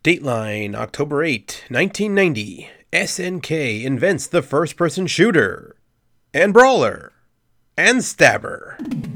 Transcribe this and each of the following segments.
Dateline, October 8, 1990. SNK invents the first-person shooter, and brawler, and stabber.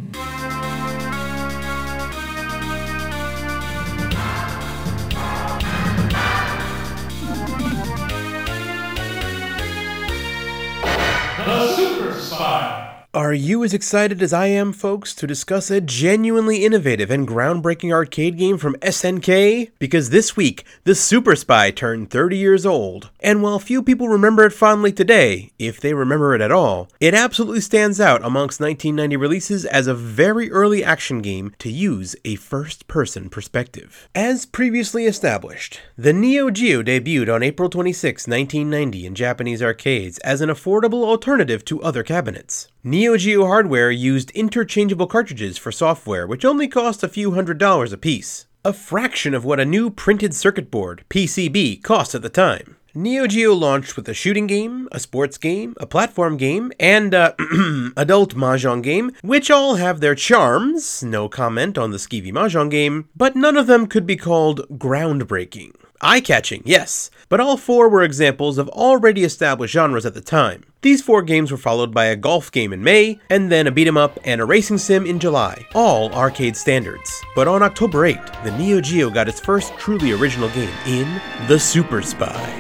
The Super Spy. Are you as excited as I am, folks, to discuss a genuinely innovative and groundbreaking arcade game from SNK? Because this week, The Super Spy turned 30 years old, and while few people remember it fondly today, if they remember it at all, it absolutely stands out amongst 1990 releases as a very early action game to use a first-person perspective. As previously established, the Neo Geo debuted on April 26, 1990 in Japanese arcades as an affordable alternative to other cabinets. Neo Geo hardware used interchangeable cartridges for software, which only cost a few $100s a piece, a fraction of what a new printed circuit board, PCB, cost at the time. Neo Geo launched with a shooting game, a sports game, a platform game, and adult mahjong game, which all have their charms, no comment on the skeevy mahjong game, but none of them could be called groundbreaking. Eye-catching, yes, but all four were examples of already established genres at the time. These four games were followed by a golf game in May, and then a beat-em-up and a racing sim in July, all arcade standards. But on October 8, the Neo Geo got its first truly original game in The Super Spy.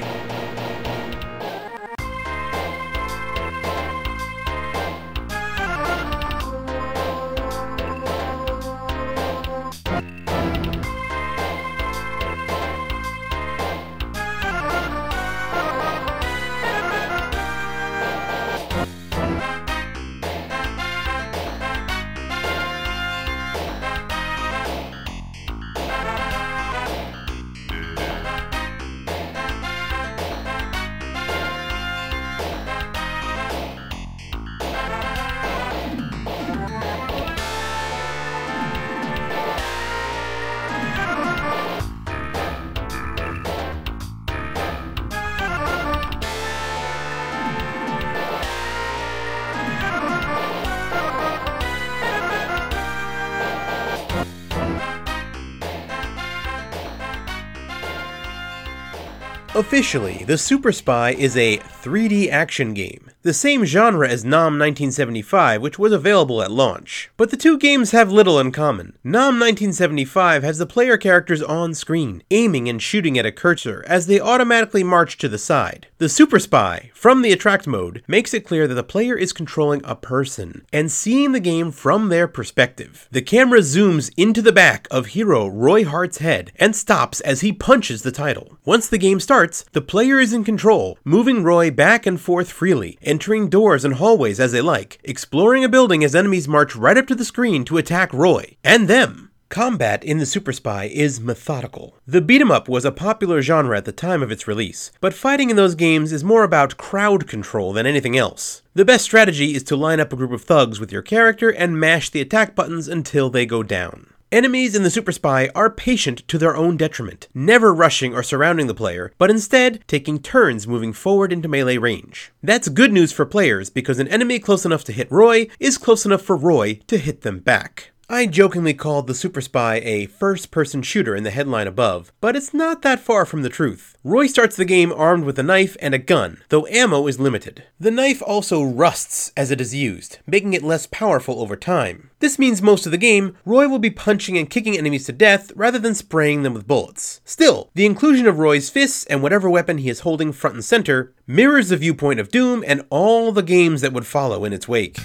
Officially, The Super Spy is a 3D action game, the same genre as Nam 1975, which was available at launch. But the two games have little in common. Nam 1975 has the player characters on screen, aiming and shooting at a cursor as they automatically march to the side. The Super Spy, from the Attract mode, makes it clear that the player is controlling a person and seeing the game from their perspective. The camera zooms into the back of hero Roy Hart's head and stops as he punches the title. Once the game starts, the player is in control, moving Roy back and forth freely, entering doors and hallways as they like, exploring a building as enemies march right up to the screen to attack Roy, and them. Combat in The Super Spy is methodical. The beat-em-up was a popular genre at the time of its release, but fighting in those games is more about crowd control than anything else. The best strategy is to line up a group of thugs with your character and mash the attack buttons until they go down. Enemies in The Super Spy are patient to their own detriment, never rushing or surrounding the player, but instead taking turns moving forward into melee range. That's good news for players because an enemy close enough to hit Roy is close enough for Roy to hit them back. I jokingly called The Super Spy a first-person shooter in the headline above, but it's not that far from the truth. Roy starts the game armed with a knife and a gun, though ammo is limited. The knife also rusts as it is used, making it less powerful over time. This means most of the game, Roy will be punching and kicking enemies to death rather than spraying them with bullets. Still, the inclusion of Roy's fists and whatever weapon he is holding front and center mirrors the viewpoint of Doom and all the games that would follow in its wake.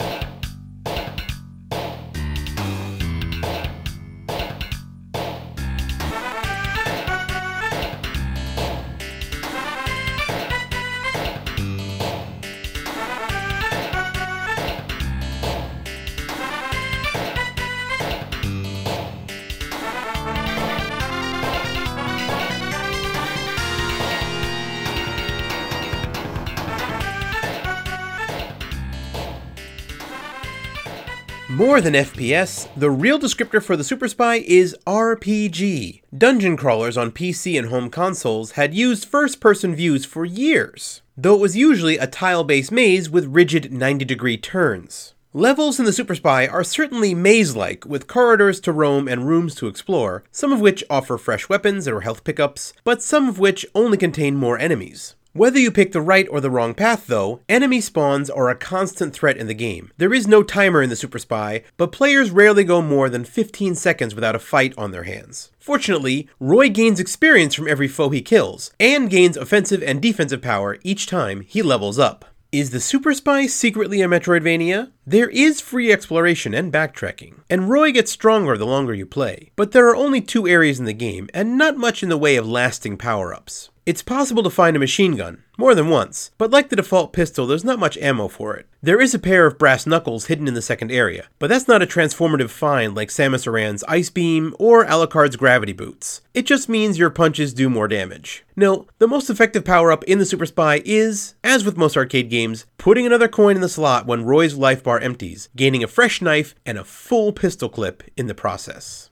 More than FPS, the real descriptor for the Super Spy is RPG. Dungeon crawlers on PC and home consoles had used first-person views for years, though it was usually a tile-based maze with rigid 90-degree turns. Levels in the Super Spy are certainly maze-like, with corridors to roam and rooms to explore, some of which offer fresh weapons or health pickups, but some of which only contain more enemies. Whether you pick the right or the wrong path though, enemy spawns are a constant threat in the game. There is no timer in the Super Spy, but players rarely go more than 15 seconds without a fight on their hands. Fortunately, Roy gains experience from every foe he kills, and gains offensive and defensive power each time he levels up. Is the Super Spy secretly a Metroidvania? There is free exploration and backtracking, and Roy gets stronger the longer you play, but there are only 2 areas in the game, and not much in the way of lasting power-ups. It's possible to find a machine gun, more than once, but like the default pistol, there's not much ammo for it. There is a pair of brass knuckles hidden in the second area, but that's not a transformative find like Samus Aran's Ice Beam or Alucard's Gravity Boots. It just means your punches do more damage. No, the most effective power-up in the Super Spy is, as with most arcade games, putting another coin in the slot when Roy's life bar empties, gaining a fresh knife and a full pistol clip in the process.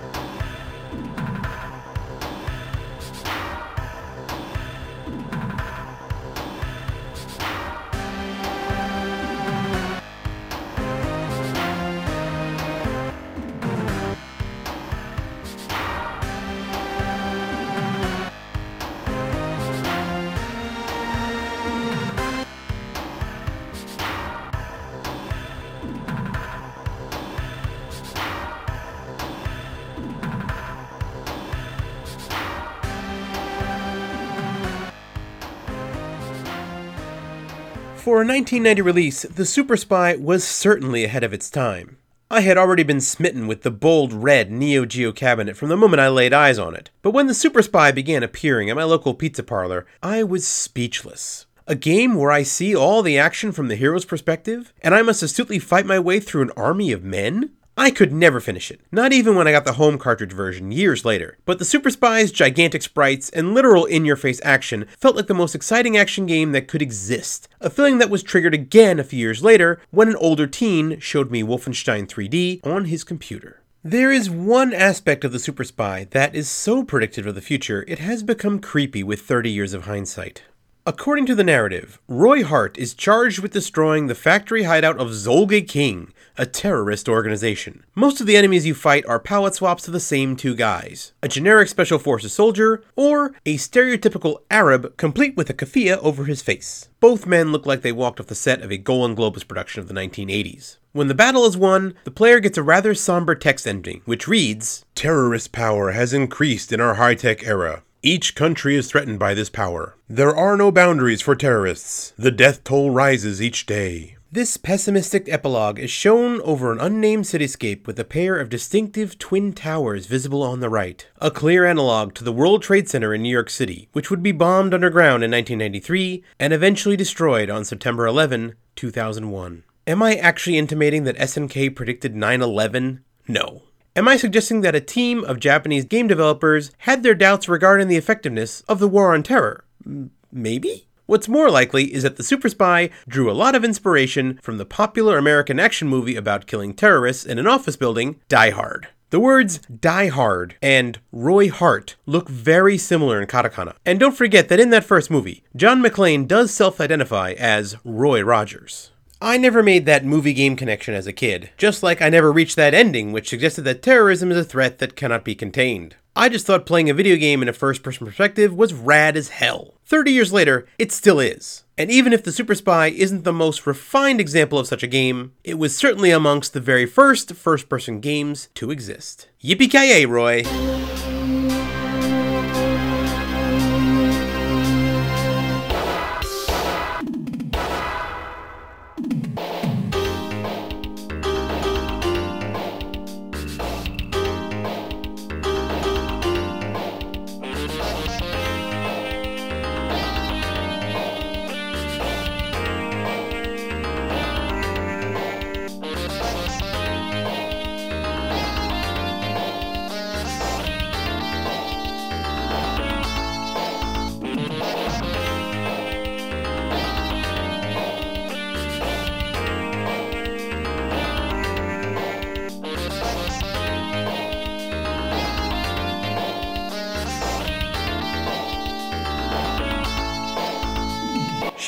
For a 1990 release, the Super Spy was certainly ahead of its time. I had already been smitten with the bold red Neo Geo cabinet from the moment I laid eyes on it, but when the Super Spy began appearing at my local pizza parlor, I was speechless. A game where I see all the action from the hero's perspective, and I must astutely fight my way through an army of men? I could never finish it, not even when I got the home cartridge version years later, but the Super Spy's gigantic sprites and literal in-your-face action felt like the most exciting action game that could exist, a feeling that was triggered again a few years later when an older teen showed me Wolfenstein 3D on his computer. There is one aspect of the Super Spy that is so predictive of the future it has become creepy with 30 years of hindsight. According to the narrative, Roy Hart is charged with destroying the factory hideout of Zolge King, a terrorist organization. Most of the enemies you fight are palette swaps of the same 2 guys, a generic special forces soldier, or a stereotypical Arab complete with a keffiyeh over his face. Both men look like they walked off the set of a Golan Globus production of the 1980s. When the battle is won, the player gets a rather somber text ending, which reads, "Terrorist power has increased in our high-tech era. Each country is threatened by this power. There are no boundaries for terrorists. The death toll rises each day." This pessimistic epilogue is shown over an unnamed cityscape with a pair of distinctive twin towers visible on the right, a clear analog to the World Trade Center in New York City, which would be bombed underground in 1993 and eventually destroyed on September 11, 2001. Am I actually intimating that SNK predicted 9/11? No. Am I suggesting that a team of Japanese game developers had their doubts regarding the effectiveness of the war on terror? Maybe? What's more likely is that the Super Spy drew a lot of inspiration from the popular American action movie about killing terrorists in an office building, Die Hard. The words Die Hard and Roy Hart look very similar in katakana. And don't forget that in that first movie, John McClane does self-identify as Roy Rogers. I never made that movie-game connection as a kid, just like I never reached that ending which suggested that terrorism is a threat that cannot be contained. I just thought playing a video game in a first-person perspective was rad as hell. 30 years later, it still is. And even if the Super Spy isn't the most refined example of such a game, it was certainly amongst the very first first-person games to exist. Yippee-ki-yay, Roy!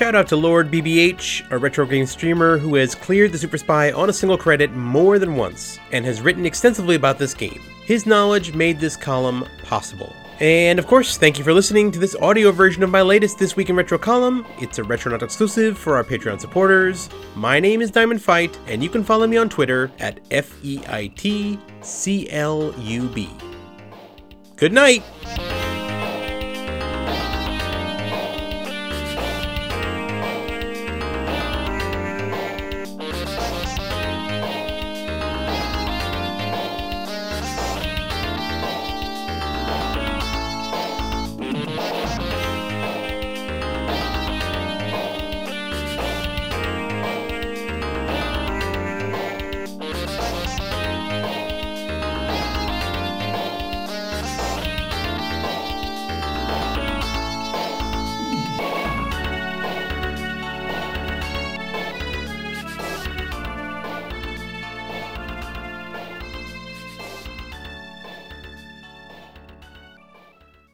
shout out to Lord BBH, a retro game streamer who has cleared the Super Spy on a single credit more than once, and has written extensively about this game. His knowledge made this column possible. And of course, thank you for listening to this audio version of my latest This Week in Retro column. It's a Retronauts exclusive for our Patreon supporters. My name is Diamond Fight, and you can follow me on Twitter at FEITCLUB. Good night!